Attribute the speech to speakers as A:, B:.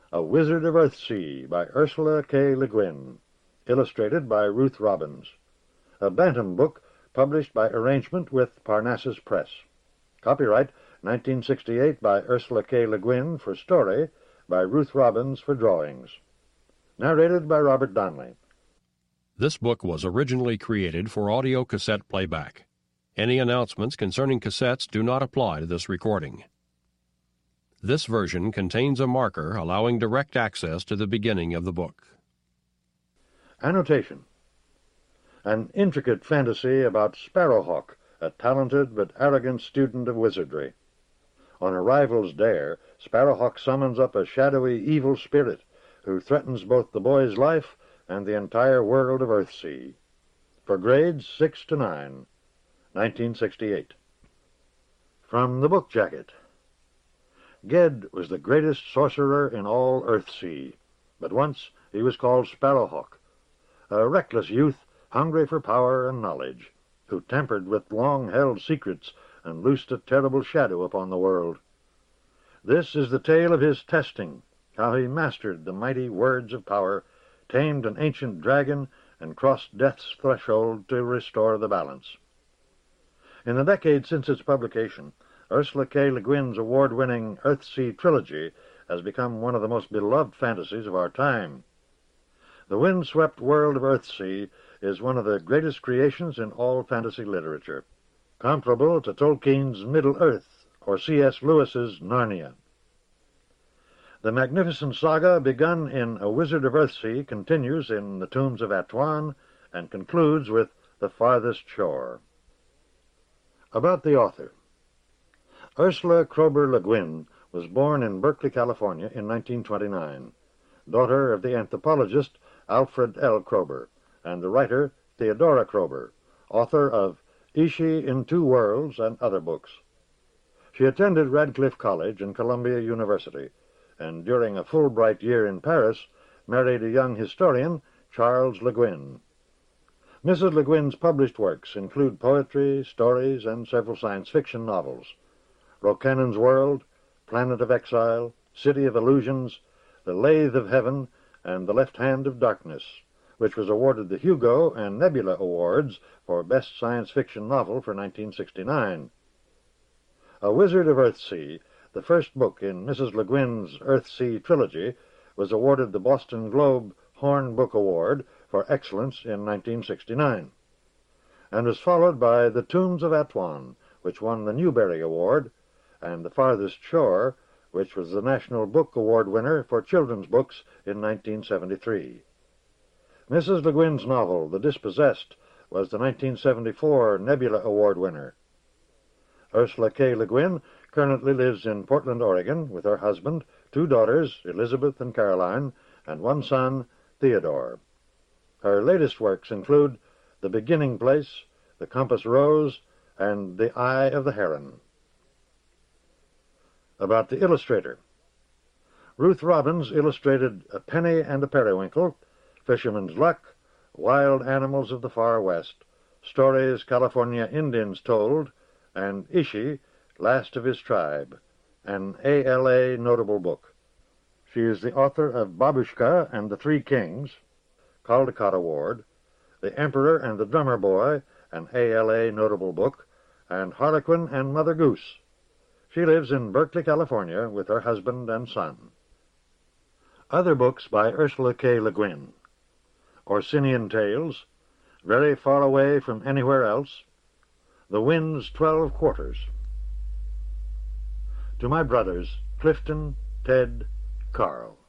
A: A Wizard of Earthsea by Ursula K. Le Guin, illustrated by Ruth Robbins. A Bantam book published by arrangement with Parnassus Press. Copyright 1968 by Ursula K. Le Guin for story, by Ruth Robbins for drawings. Narrated by Robert Donnelly.
B: This book was originally created for audio cassette playback. Any announcements concerning cassettes do not apply to this recording. This version contains a marker allowing direct access to the beginning of the book.
A: Annotation. An intricate fantasy about Sparrowhawk, a talented but arrogant student of wizardry. On a rival's dare, Sparrowhawk summons up a shadowy evil spirit who threatens both the boy's life and the entire world of Earthsea. For grades 6 to 9, 1968. From the book jacket. Ged was the greatest sorcerer in all Earthsea, but once he was called Sparrowhawk, a reckless youth hungry for power and knowledge, who tampered with long-held secrets and loosed a terrible shadow upon the world. This is the tale of his testing, how he mastered the mighty words of power, tamed an ancient dragon, and crossed death's threshold to restore the balance. In the decade since its publication, Ursula K. Le Guin's award-winning Earthsea trilogy has become one of the most beloved fantasies of our time. The wind-swept world of Earthsea is one of the greatest creations in all fantasy literature, comparable to Tolkien's Middle-earth or C.S. Lewis's Narnia. The magnificent saga begun in A Wizard of Earthsea continues in The Tombs of Atuan and concludes with The Farthest Shore. About the author. Ursula Kroeber Le Guin was born in Berkeley, California in 1929, daughter of the anthropologist Alfred L. Kroeber and the writer Theodora Kroeber, author of Ishi in Two Worlds and other books. She attended Radcliffe College and Columbia University, and during a Fulbright year in Paris, married a young historian, Charles Le Guin. Mrs. Le Guin's published works include poetry, stories, and several science fiction novels. Rocannon's World, Planet of Exile, City of Illusions, The Lathe of Heaven, and The Left Hand of Darkness, which was awarded the Hugo and Nebula Awards for Best Science Fiction Novel for 1969. A Wizard of Earthsea, the first book in Mrs. Le Guin's Earthsea trilogy, was awarded the Boston Globe Horn Book Award for Excellence in 1969, and was followed by The Tombs of Atuan, which won the Newbery Award, and The Farthest Shore, which was the National Book Award winner for children's books in 1973. Mrs. Le Guin's novel, The Dispossessed, was the 1974 Nebula Award winner. Ursula K. Le Guin currently lives in Portland, Oregon, with her husband, two daughters, Elizabeth and Caroline, and one son, Theodore. Her latest works include The Beginning Place, The Compass Rose, and The Eye of the Heron. About the illustrator. Ruth Robbins illustrated A Penny and a Periwinkle, Fisherman's Luck, Wild Animals of the Far West, Stories California Indians Told, and Ishi, Last of His Tribe, an ALA notable book. She is the author of Babushka and the Three Kings, Caldecott Award, The Emperor and the Drummer Boy, an ALA notable book, and Harlequin and Mother Goose. She lives in Berkeley, California, with her husband and son. Other books by Ursula K. Le Guin. Orsinian Tales, Very Far Away from Anywhere Else, The Wind's 12 Quarters. To my brothers, Clifton, Ted, Carl.